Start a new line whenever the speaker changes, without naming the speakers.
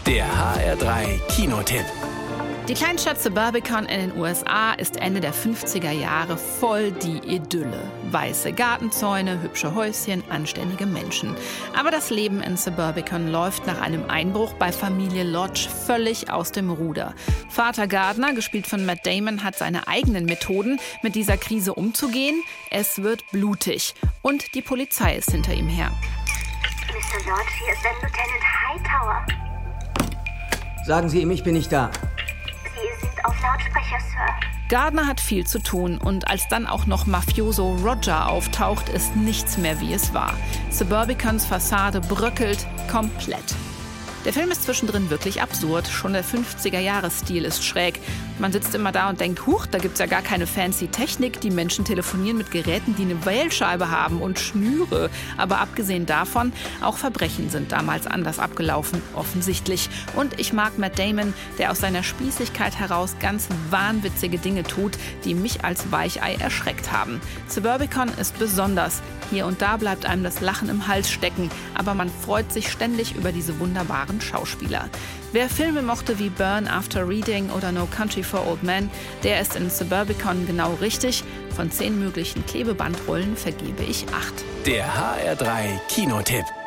Der HR3 Kinotipp.
Die Kleinstadt Suburbicon in den USA ist Ende der 50er Jahre voll die Idylle. Weiße Gartenzäune, hübsche Häuschen, anständige Menschen. Aber das Leben in Suburbicon läuft nach einem Einbruch bei Familie Lodge völlig aus dem Ruder. Vater Gardner, gespielt von Matt Damon, hat seine eigenen Methoden, mit dieser Krise umzugehen. Es wird blutig und die Polizei ist hinter ihm her.
Mr. Lodge, hier ist ein Lieutenant Hightower.
Sagen Sie ihm, ich bin nicht da.
Sie sind auf Lautsprecher, Sir.
Gardner hat viel zu tun und als dann auch noch Mafioso Roger auftaucht, ist nichts mehr wie es war. Suburbicons Fassade bröckelt komplett. Der Film ist zwischendrin wirklich absurd. Schon der 50er-Jahres-Stil ist schräg. Man sitzt immer da und denkt, huch, da gibt's ja gar keine fancy Technik. Die Menschen telefonieren mit Geräten, die eine Wählscheibe haben und Schnüre. Aber abgesehen davon, auch Verbrechen sind damals anders abgelaufen, offensichtlich. Und ich mag Matt Damon, der aus seiner Spießigkeit heraus ganz wahnwitzige Dinge tut, die mich als Weichei erschreckt haben. Suburbicon ist besonders. Hier und da bleibt einem das Lachen im Hals stecken, aber man freut sich ständig über diese wunderbaren Schauspieler. Wer Filme mochte wie Burn After Reading oder No Country for Old Men, der ist in Suburbicon genau richtig. Von 10 möglichen Klebebandrollen vergebe ich 8.
Der HR3 Kinotipp.